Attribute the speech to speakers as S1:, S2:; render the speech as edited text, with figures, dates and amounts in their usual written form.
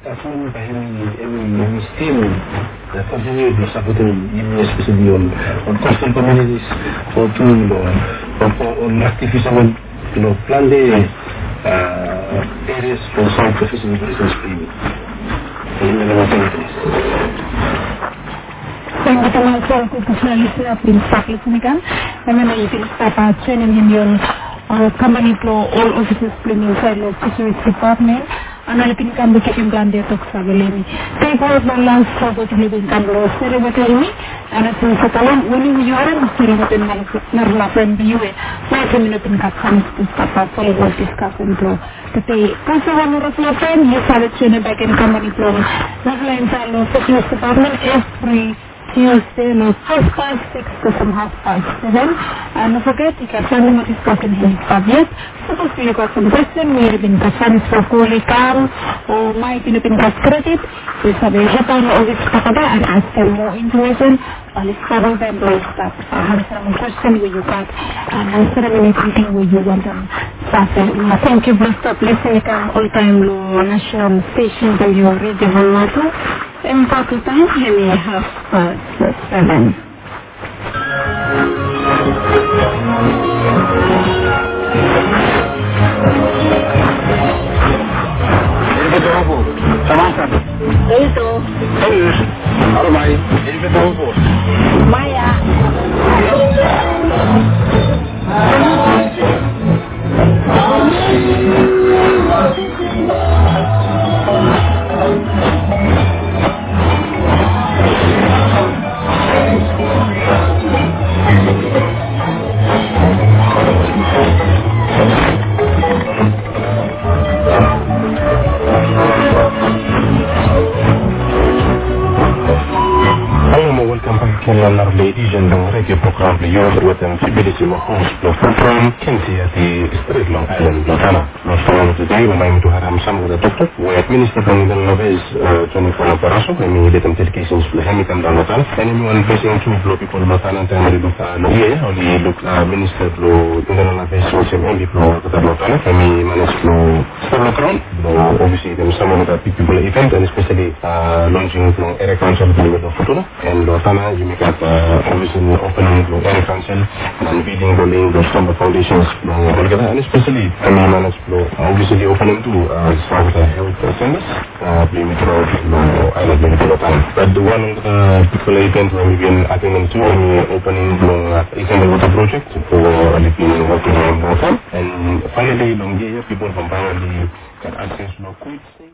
S1: Actually, we still continue to support especially on coastal communities or on artificial, planned areas for some professional business in the localities.
S2: Yang pertama saya spesialisnya prinsip ini kan, karena itu dapat training in your company pro all offices planning inside the fisheries department. Analipin kan bikin plan dia tok sabelini. Tapi kalau balance sabotnya lebih kan lo serebetul ini, anak sekolah ini jualan serebetul narla pembiue. Saya minupin kapan apa follow discuss untuk. Tapi kalau menurut lain, ya sahabat channel bagian company pro. Narla inside the fisheries department every Tuesday, 6:30 to 7:30. And don't forget, you can send them a discussion in subject. Suppose you got some question, we have been questions for Kulikam, or might have been credit. We have a Japan or this Takada and ask them more information. Let's cover them those stuff. Have some question where you got, and answer them anything where you want them. Thank you, blessed up. Listen, all time national station where you already have to. In Pakistan, here we have 7. Itu. Halo Mai. Maya.
S3: Ladies and radio program beyond with Fidelity Mahons from Kenzie Street Long Island, Montana. Today we might to Haram Sam with the doctor. We administer from the Noves 24 Paraso, and we let them take cases for the Hamilton Montana. Anyone facing two blow people Montana and look or the look minister blow in the Noves or some only blow to the Montana, and we manage to start around. Obviously, there was some of the people event and especially launching from Eric Council with the Fortuna and Montana, you make up obviously opening the Eric Council and building the link of some foundations and especially I mean manage obviously opening to some of the health centers Metro Island Metro time. But the one of the people event when we've been attending to opening the water project for living working in water and finally people from Bangladesh got access to quick